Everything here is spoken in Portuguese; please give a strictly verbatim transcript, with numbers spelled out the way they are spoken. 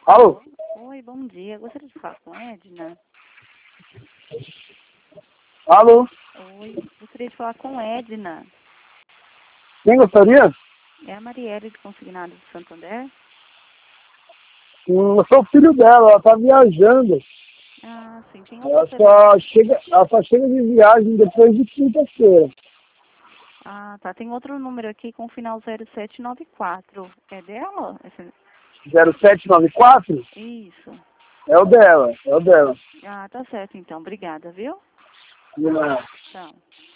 Alô? Oi, bom dia. Gostaria de falar com a Edna. Alô? Oi, gostaria de falar com a Edna. Quem gostaria? É a Marielle de Consignado de Santander? Hum, eu sou o filho dela, ela tá viajando. Ah, sim. Tem outro Ela telefone. só chega, ela só chega de viagem depois de quinta-feira. Ah, tá. Tem outro número aqui com o final zero sete nove quatro. É dela? Esse... zero sete nove quatro? Isso. É o dela, é o dela. Ah, tá certo então. Obrigada, viu? Não. Tchau.